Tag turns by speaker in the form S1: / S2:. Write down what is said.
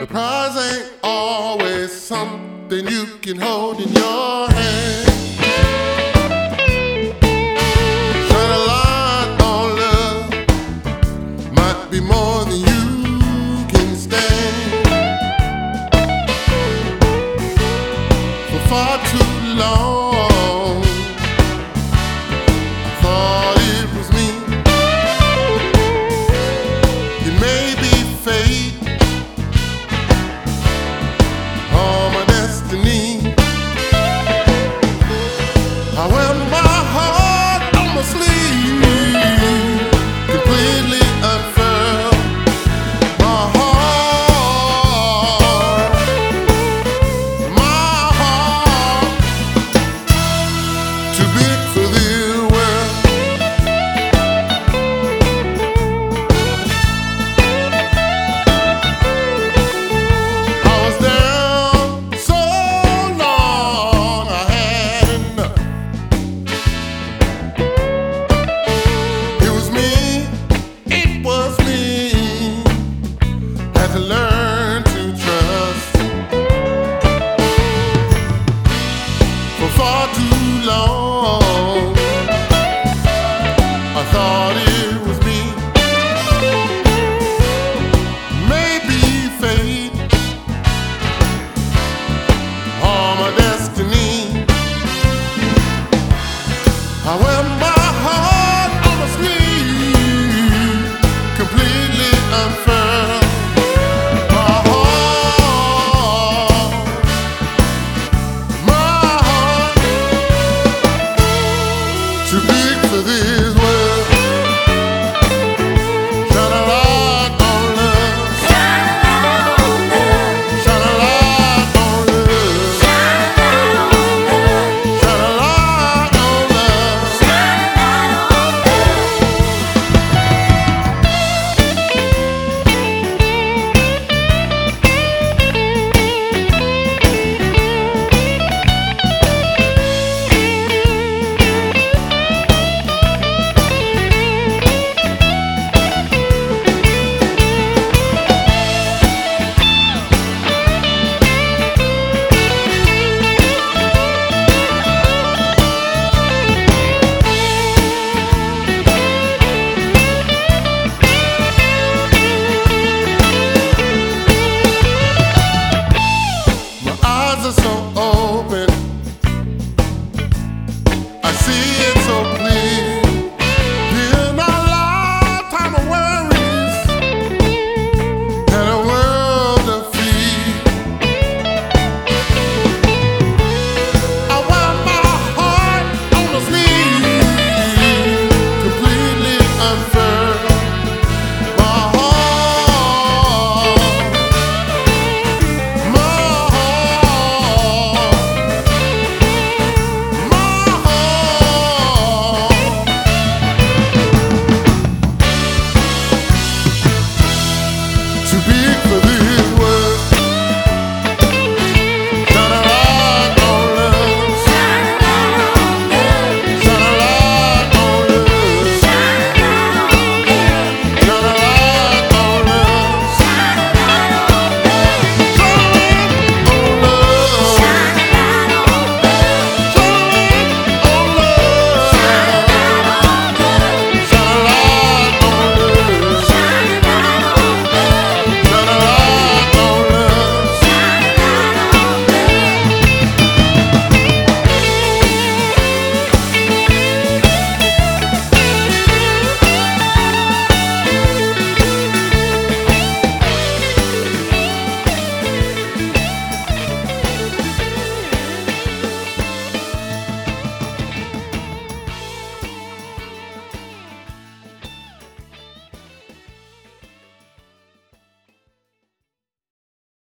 S1: The prize ain't always something you can hold in your hand. Shine a light on love might be more than you can stand. For far too long I thought it was me. It may be fate or my destiny. I wear my heart on my sleeve, completely unfurled. My heart, too big for this world. I was down so long I had enough. It was me, had to learn